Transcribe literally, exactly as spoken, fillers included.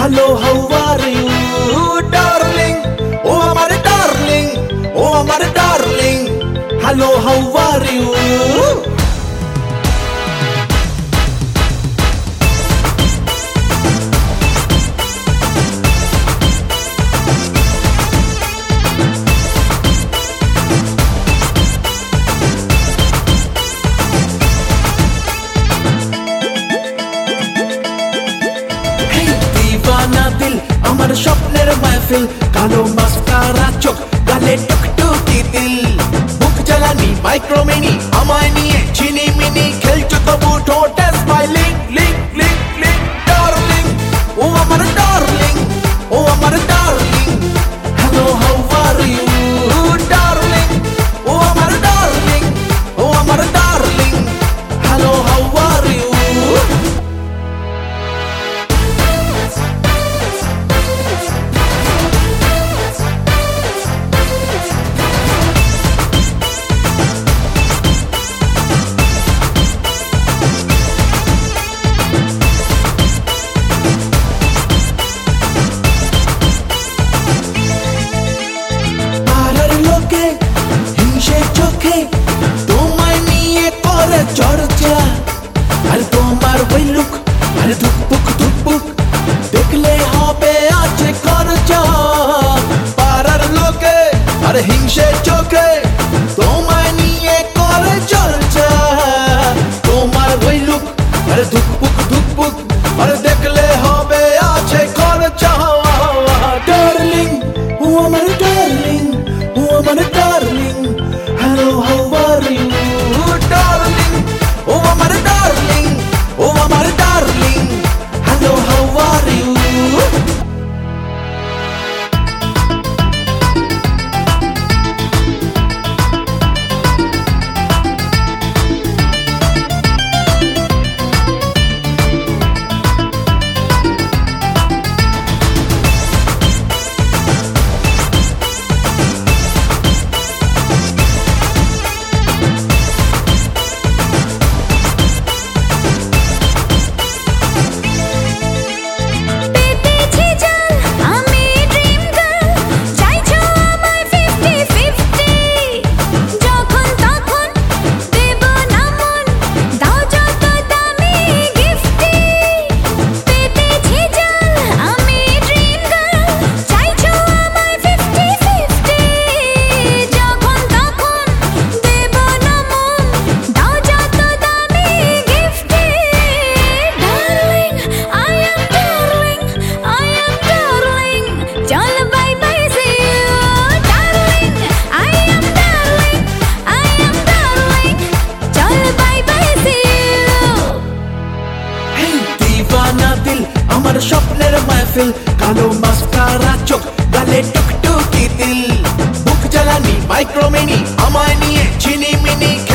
Hello, how are you, darling? Oh, আমার darling. Oh, আমার darling. Hello, how are you? আমার স্বপ্নের মাহফিল কালো মাস্কারা চোখ গালে টুকটুকি দিল বুক জ্বালানি মাইক্রোমিনি আমায় নিয়ে চিনি মিনি খেলছো তবু ঠোঁটে স্মাইলিং লিং লিং লিং ডার্লিং ও আমার ডার্লিং ও আমার darling hello how are you darling ও আমার ডার্লিং ও আমার darling hello how are you চর্চা আর তোমার ওই লুক আর ধুকপুক ধুকপুক দেখলে হবে আছে খরচা পাড়ার লোকে আর হিংসে চোখে তোমায় নিয়ে করে চর্চা তোমার ওই লুক আর ধুকপুক ধুকপুক আর দেখলে হবে আছে খরচা ডার্লিং ও আমার ডার্লিং ও আমার darling hello how are you darling Oh, আমার darling, oh, আমার darling, hello, how are you? আমার স্বপ্নের মাহফিল কালো মাস্কারা চোখ গালে টুকটুকি দিল বুক জ্বালানি মাইক্রোমিনি আমায় নিয়ে চিনি মিনি